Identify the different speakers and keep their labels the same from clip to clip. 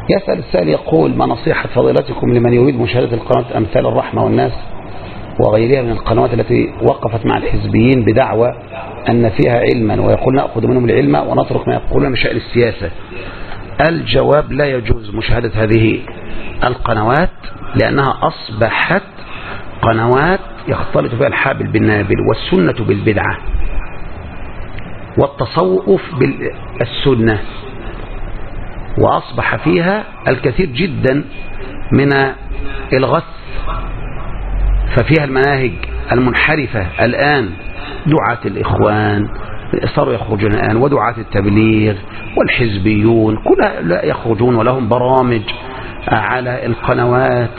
Speaker 1: يسأل السائل يقول: ما نصيحة فضيلتكم لمن يريد مشاهدة القناة أمثال الرحمة والناس وغيرها من القنوات التي وقفت مع الحزبيين بدعوى أن فيها علما، ويقول نأخذ منهم العلم ونترك ما يقولون من شأن السياسة؟ الجواب: لا يجوز مشاهدة هذه القنوات، لأنها أصبحت قنوات يختلط فيها الحابل بالنابل، والسنة بالبدعة، والتصوف بالسنة، وأصبح فيها الكثير جدا من الغث، ففيها المناهج المنحرفة الآن. دعاة الإخوان صاروا يخرجون الآن، ودعاة التبليغ والحزبيون كلها لا يخرجون، ولهم برامج على القنوات،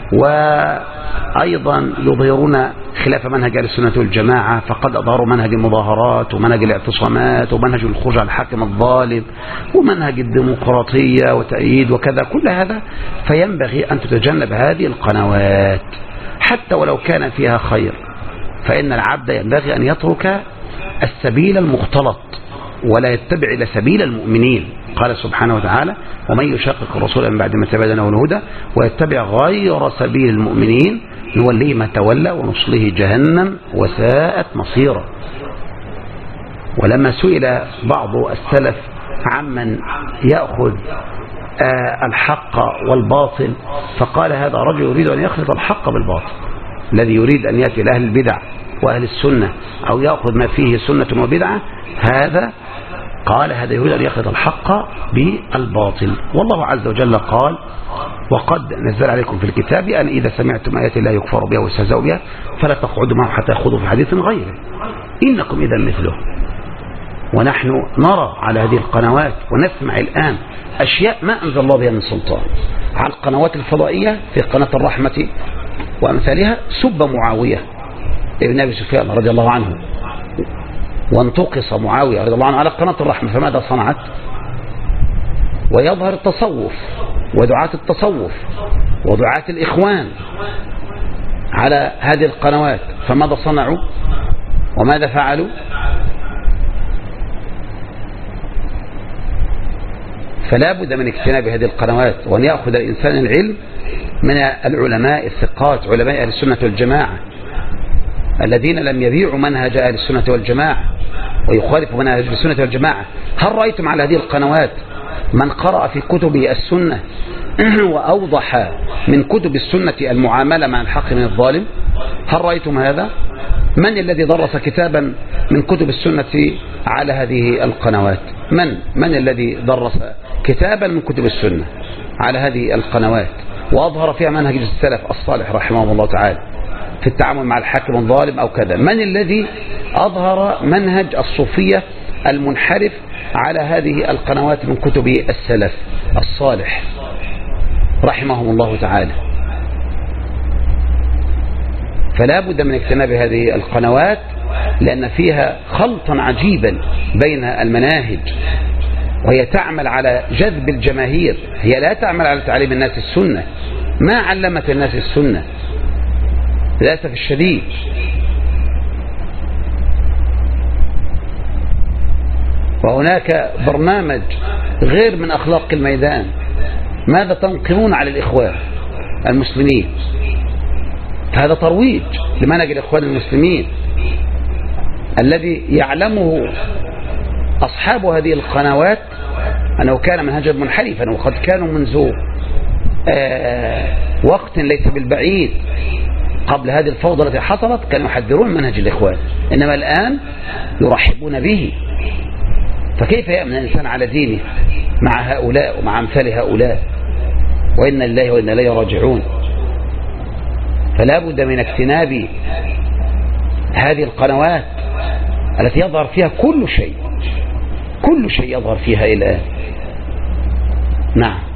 Speaker 1: وأيضا يظهرون خلاف منهج أهل السنة والجماعة، فقد أظهروا منهج المظاهرات ومنهج الاعتصامات ومنهج الخروج على الحاكم الظالم ومنهج الديمقراطية وتأييد وكذا، كل هذا. فينبغي أن تتجنب هذه القنوات حتى ولو كان فيها خير، فإن العبد ينبغي أن يترك السبيل المختلط ولا يتبع إلى سبيل المؤمنين. قال سبحانه وتعالى: ومن يشاقق الرسول من بعد ما تبين له الهدى ويتبع غير سبيل المؤمنين نوليه ما تولى ونصله جهنم وساءت مصيرا. ولما سئل بعض السلف عمن يأخذ الحق والباطل، فقال: هذا رجل يريد أن يخلط الحق بالباطل. الذي يريد أن يأتي لأهل البدع وأهل السنة أو يأخذ ما فيه سنة وبدعة، هذا يريد أن يخلط الحق بالباطل. والله عز وجل قال: وقد نزل عليكم في الكتاب أن إذا سمعتم آيات الله يكفر بها ويستهزأ بها فلا تقعدوا معه حتى يخوضوا في حديث غيره إنكم إذا مثله. ونحن نرى على هذه القنوات ونسمع الآن أشياء ما أنزل الله بها من سلطان. على القنوات الفضائية في قناة الرحمة وأمثالها سب معاوية ابن أبي سفيان رضي الله عنه، وانتقص معاوية رضي الله عنه على قناة الرحمة، فماذا صنعت؟ ويظهر التصوف ودعاة التصوف ودعاة الإخوان على هذه القنوات، فماذا صنعوا وماذا فعلوا؟ فلا بد من اجتناب هذه القنوات، وأن يأخذ الإنسان العلم من العلماء الثقات، علماء أهل السنة والجماعة الذين لم يبيعوا منهج أهل السنة والجماعة ويخالفوا منهج أهل السنة والجماعة. هل رأيتم على هذه القنوات من قرأ في كتب السنة وأوضح من كتب السنة المعاملة مع الحق من الظالم؟ هل رأيتم هذا؟ من الذي درس كتابا من كتب السنة على هذه القنوات؟ من الذي درس كتابا من كتب السنة على هذه القنوات وأظهر فيها منهج السلف الصالح رحمه الله تعالى في التعامل مع الحاكم الظالم أو كذا؟ من الذي أظهر منهج الصوفية المنحرف على هذه القنوات من كتب السلف الصالح رحمهم الله تعالى؟ فلا بد من اجتناب هذه القنوات، لأن فيها خلطا عجيبا بين المناهج، وهي تعمل على جذب الجماهير، هي لا تعمل على تعليم الناس السنة. ما علمت الناس السنة للأسف الشديد. وهناك برنامج غير من أخلاق الميدان. ماذا تنقمون على الإخوان المسلمين؟ هذا ترويج لمنهج الإخوان المسلمين الذي يعلمه أصحاب هذه القنوات أنه كان منهجا منحرفا، وقد كانوا منذ وقت ليس بالبعيد قبل هذه الفوضى التي حصلت كانوا يحذرون منهج الإخوان، إنما الآن يرحبون به. فكيف يأمن الإنسان على دينه مع هؤلاء ومع أمثال هؤلاء؟ وإنا لله وإنا إليه راجعون. فلا بد من اجتناب هذه القنوات التي يظهر فيها كل شيء يظهر فيها الآن. نعم.